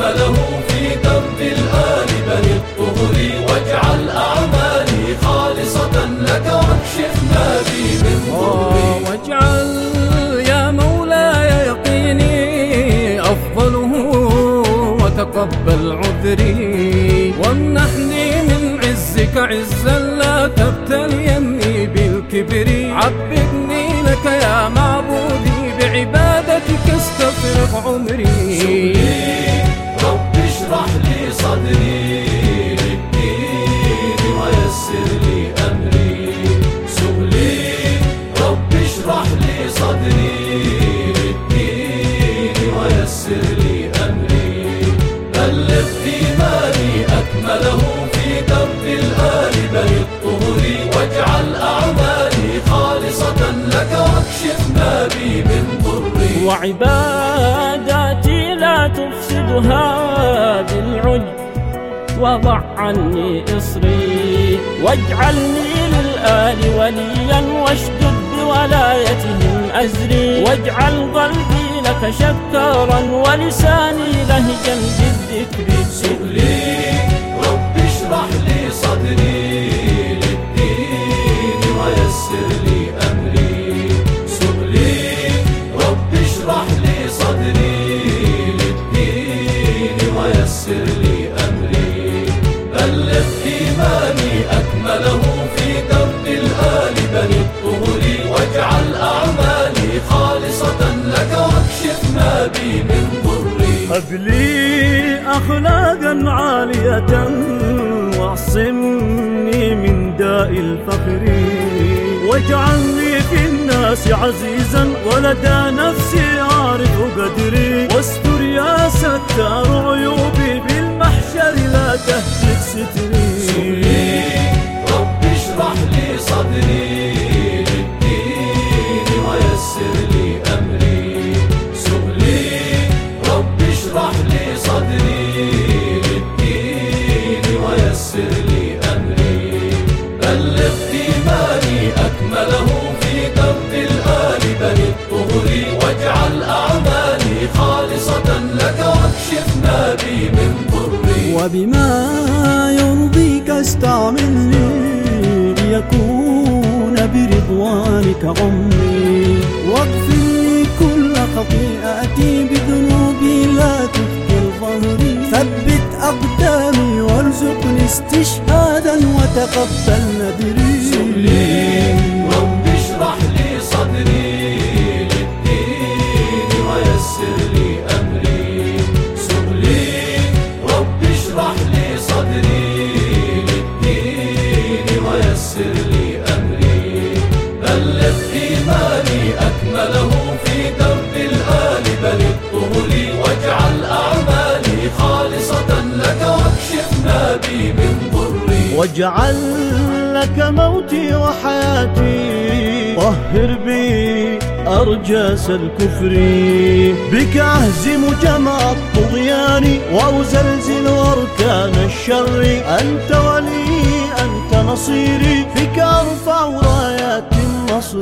أكمله في درب الآل بني الطهر، واجعل أعمالي خالصة لك واكشف ما بي من ضر. واجعل يا مولاي يقيني أفضله وتقبل عذري، وامنحني من عزك عزا لا تبتليني بالكبر. عبدني لك يا معبودي بعبادتك استفرغ عمري. رب اشرح لي صدري للدين ويسر لي أمري. سؤلي رب اشرح لي صدري للدين ويسر لي أمري. بلغ إيماني أكمله في درب الآل بني الطهر، واجعل أعمالي خالصة لك واكشف ما بي من ضر. وعباداتي لا تفسدها بالعجب، وضع عني إصري، واجعلني للآل وليا واشدد بولايتهم أزري. واجعل قلبي لك شكارا ولساني لهجا بالذكر. سؤلي رب اشرح لي صدري للدين ويسر لي أمري. سؤلي رب اشرح لي صدري للدين ويسر لي أمري. بلغ إيماني أكمله في درب الآل بني الطهر، واجعل أعمالي خالصة لك واكشف ما بي من ضر. هب لي أخلاقا عالية واعصمني من داء الفخر، واجعلني في الناس عزيزا ولدى نفسي أعرف قدري. واستر يا ستار عيوبي بالمحشر لا تهتك ستري. رب اشرح لي صدري للدين ويسر لي أمري. سؤلي رب اشرح لي صدري للدين ويسر لي أمري. بلغ إيماني أكمله في درب الآل بني الطهر، واجعل أعمالي خالصة لك واكشف ما بي من ضر. وبما يرضيك استعملني ليكون برضوانك عمري، واغفر لي كل خطيئتي بذنوبي لا تفكي ظهري. ثبت أقدامي وارزقني استشهادا وتقبل نذري. سؤلي رب اشرح لي صدري للدين ويسر لي أمري. سؤلي رب اشرح لي صدري للدين ويسر لي أمري. بلغ إيماني أكمله في درب الآل بني الطهر، واجعل أعمالي خالصة لك واكشف ما بي من ضر. واجعل لك موتي وحياتي، طهر بي أرجاس الكفر. بك أهزم جمع الطغيان وأزلزل أركان الشر. أنت ولي أنت نصيري، فيك أرفع رايات النصر.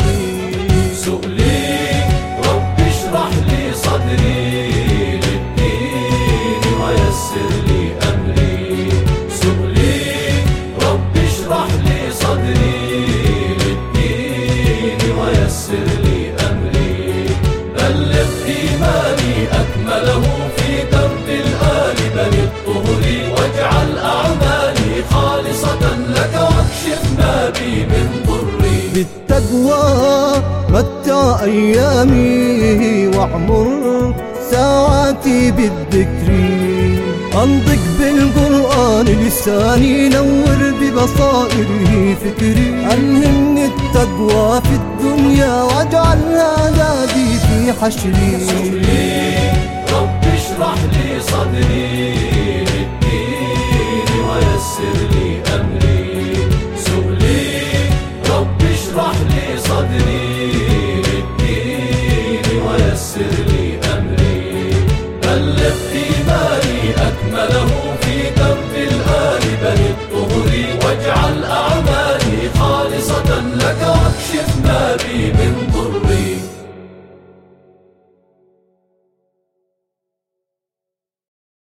سؤلي رب اشرح لي صدري للدين ويسر لي أمري. سؤلي رب اشرح لي صدري للدين ويسر لي أمري. بلغ إيماني أكمله في درب الآل بني الطهر، واجعل أعمالي خالصة لك واكشف ما بي من ضر. بالتقوى متع أيامي واعمر ساعاتي بالذكر. أنطق بالقرآن لساني، نور ببصائره فكري. ألهمني التقوى في الدنيا واجعلها زادي في حشري. سؤلي رب اشرح لي صدري للدين ويسر لي أمري. سؤلي رب اشرح لي صدري للدين ويسر لي أمري. بلغ إيماني أكمله في درب الآل بني الطهر، واجعل أعمالي خالصة لك واكشف ما بي من